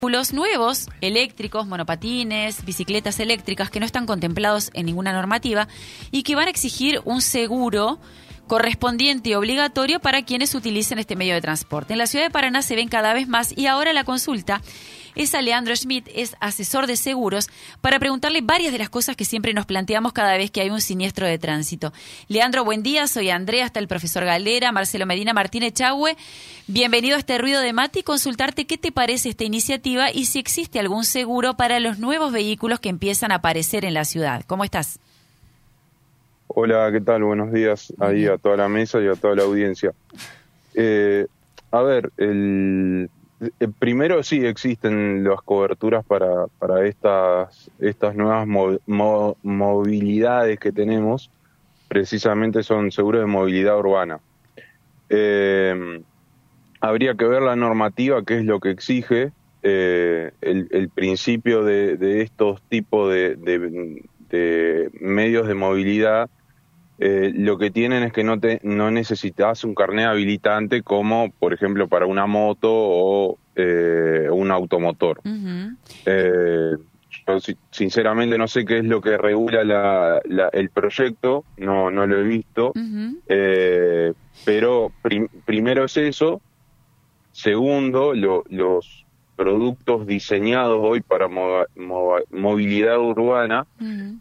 Vehículos nuevos, eléctricos, monopatines, bicicletas eléctricas que no están contemplados en ninguna normativa y que van a exigir un seguro correspondiente y obligatorio para quienes utilicen este medio de transporte. En la ciudad de Paraná se ven cada vez más y ahora la consulta es a Leandro Schmidt, es asesor de seguros, para preguntarle varias de las cosas que siempre nos planteamos cada vez que hay un siniestro de tránsito. Leandro, buen día, soy Andrea, está el profesor Galera, Marcelo Medina, Martín Echagüe. Bienvenido a este Ruido de Mate y consultarte qué te parece esta iniciativa y si existe algún seguro para los nuevos vehículos que empiezan a aparecer en la ciudad. ¿Cómo estás? Hola, ¿qué tal? Buenos días ahí a toda la mesa y a toda la audiencia. Primero sí existen las coberturas para estas nuevas movilidades que tenemos, precisamente son seguros de movilidad urbana. Habría que ver la normativa, qué es lo que exige el principio de estos tipos de medios de movilidad. Lo que tienen es que no necesitas un carnet habilitante como, por ejemplo, para una moto o un automotor. Uh-huh. Yo sinceramente no sé qué es lo que regula el proyecto, no lo he visto, Uh-huh. pero primero es eso. Segundo, los productos diseñados hoy para movilidad urbana, Uh-huh.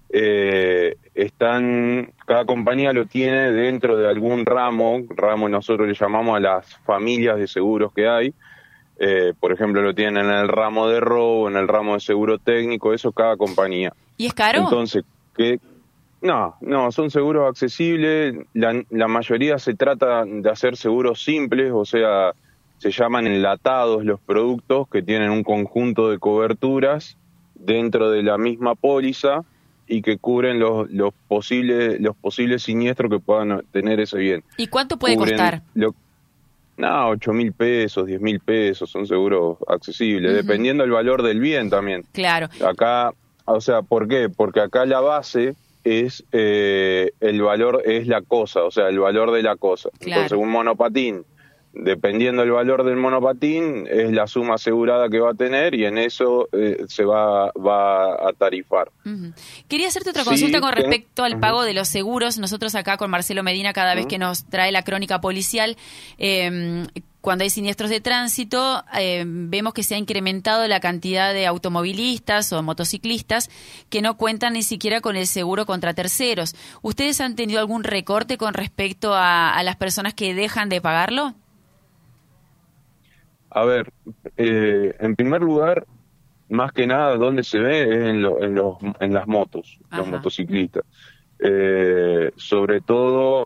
cada compañía lo tiene dentro de algún ramo nosotros le llamamos a las familias de seguros que hay. Por ejemplo, lo tienen en el ramo de robo, en el ramo de seguro técnico, eso cada compañía. ¿Y es caro? Entonces, no, son seguros accesibles, la mayoría se trata de hacer seguros simples, o sea, se llaman enlatados los productos que tienen un conjunto de coberturas dentro de la misma póliza y que cubren los posibles siniestros que puedan tener ese bien. ¿Y cuánto puede costar? 8.000 pesos, 10.000 pesos, son seguros accesibles, Uh-huh. Dependiendo del valor del bien también. Claro. Acá, o sea, ¿por qué? Porque acá la base es el valor, es la cosa, o sea, el valor de la cosa. Claro. Entonces, un monopatín, dependiendo del valor del monopatín, es la suma asegurada que va a tener y en eso se va a tarifar. Uh-huh. Quería hacerte otra consulta con respecto al Uh-huh. pago de los seguros. Nosotros acá con Marcelo Medina, cada vez que nos trae la crónica policial, cuando hay siniestros de tránsito, vemos que se ha incrementado la cantidad de automovilistas o motociclistas que no cuentan ni siquiera con el seguro contra terceros. ¿Ustedes han tenido algún recorte con respecto a las personas que dejan de pagarlo? A ver, en primer lugar, más que nada, donde se ve es en las motos, Ajá. Los motociclistas. Sobre todo,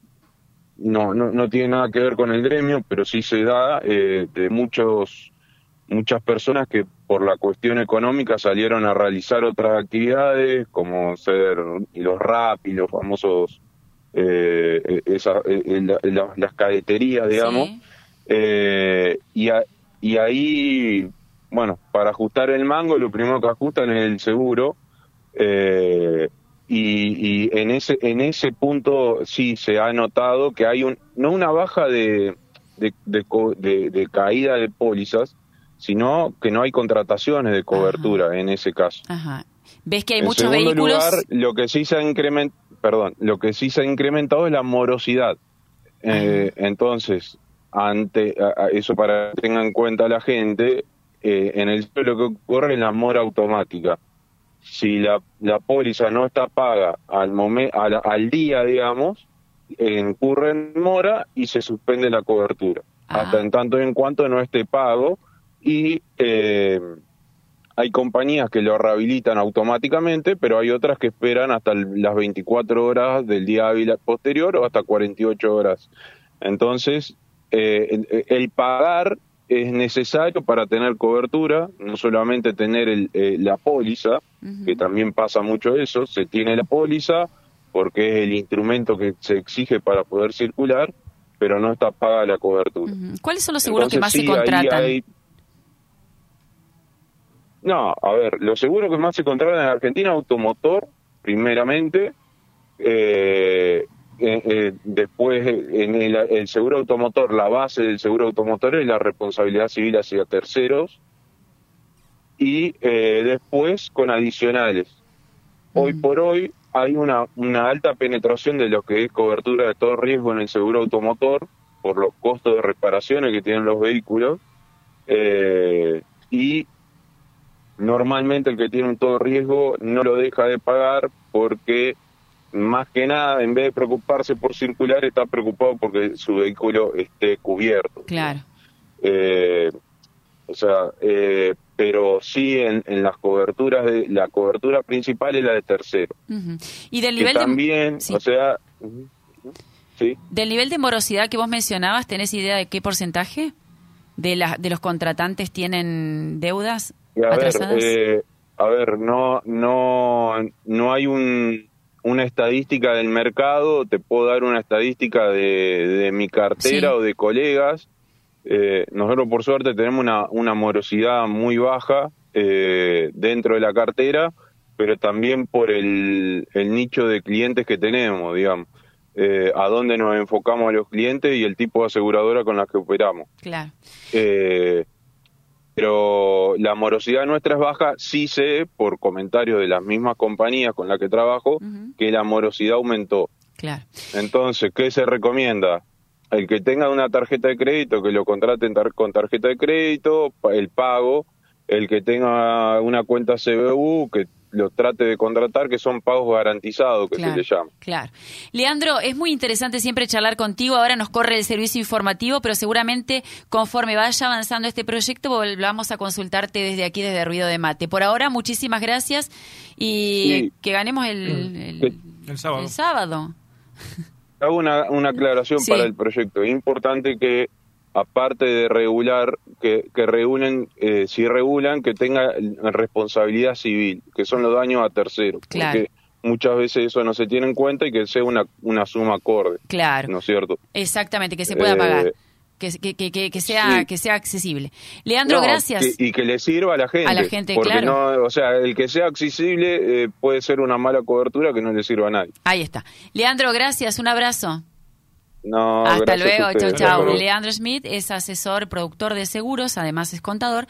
no tiene nada que ver con el gremio, pero sí se da de muchas personas que por la cuestión económica salieron a realizar otras actividades, como ser los rap y los famosos, las cadeterías, digamos. Sí. Y ahí, bueno, para ajustar el mango, lo primero que ajustan es el seguro, y en ese punto sí se ha notado que hay no una baja de caída de pólizas, sino que no hay contrataciones de cobertura. Ajá. En ese caso. Ajá. ¿Ves que hay en muchos vehículos? Lugar, lo que sí se ha incrementado es la morosidad. Entonces, ante eso, para que tenga en cuenta la gente, en el lo que ocurre es la mora automática. Si la póliza no está paga al día, digamos, incurre en mora y se suspende la cobertura. Hasta en tanto y en cuanto no esté pago, y hay compañías que lo rehabilitan automáticamente, pero hay otras que esperan hasta las 24 horas del día hábil posterior o hasta 48 horas. Entonces, el pagar es necesario para tener cobertura, no solamente tener la póliza, uh-huh. Que también pasa mucho eso, se tiene la póliza porque es el instrumento que se exige para poder circular, pero no está paga la cobertura. Uh-huh. ¿Cuáles son los seguros que más sí, se contratan? No, a ver, los seguros que más se contratan en Argentina, automotor, primeramente, después en el seguro automotor, la base del seguro automotor es la responsabilidad civil hacia terceros, y después con adicionales. Hoy por hoy hay una alta penetración de lo que es cobertura de todo riesgo en el seguro automotor por los costos de reparaciones que tienen los vehículos, y normalmente el que tiene un todo riesgo no lo deja de pagar porque más que nada, en vez de preocuparse por circular, está preocupado porque su vehículo esté cubierto. Claro. Pero sí en las coberturas, la cobertura principal es la de tercero. Y del nivel también, sí. Sí. Del nivel de morosidad que vos mencionabas, ¿tenés idea de qué porcentaje de los contratantes tienen deudas atrasadas? No hay una estadística del mercado. Te puedo dar una estadística de mi cartera, sí, o de colegas. Nosotros por suerte tenemos una morosidad muy baja dentro de la cartera, pero también por el nicho de clientes que tenemos, digamos, a dónde nos enfocamos a los clientes y el tipo de aseguradora con la que operamos. Claro. Pero la morosidad nuestra es baja. Sí sé, por comentarios de las mismas compañías con las que trabajo, que la morosidad aumentó. Claro. Entonces, ¿qué se recomienda? El que tenga una tarjeta de crédito, que lo contraten con tarjeta de crédito, el pago. El que tenga una cuenta CBU, que lo trate de contratar, que son pagos garantizados, que claro, se le llama. Claro. Leandro, es muy interesante siempre charlar contigo. Ahora nos corre el servicio informativo, pero seguramente conforme vaya avanzando este proyecto volvamos a consultarte desde aquí, desde Ruido de Mate. Por ahora, muchísimas gracias y que ganemos el sábado. Hago una aclaración, sí, para el proyecto. Es importante que, aparte de regular, que regulen, si regulan, que tenga responsabilidad civil, que son los daños a terceros. Claro. Porque muchas veces eso no se tiene en cuenta y que sea una suma acorde. Claro. ¿No es cierto? Exactamente, que se pueda pagar. Que sea, sí, que sea accesible. Leandro, gracias. Y que le sirva a la gente. A la gente, porque claro. No, o sea, el que sea accesible puede ser una mala cobertura que no le sirva a nadie. Ahí está. Leandro, gracias. Un abrazo. No, hasta luego. Chau, chau. Leandro Leandro Schmidt es asesor, productor de seguros, además es contador.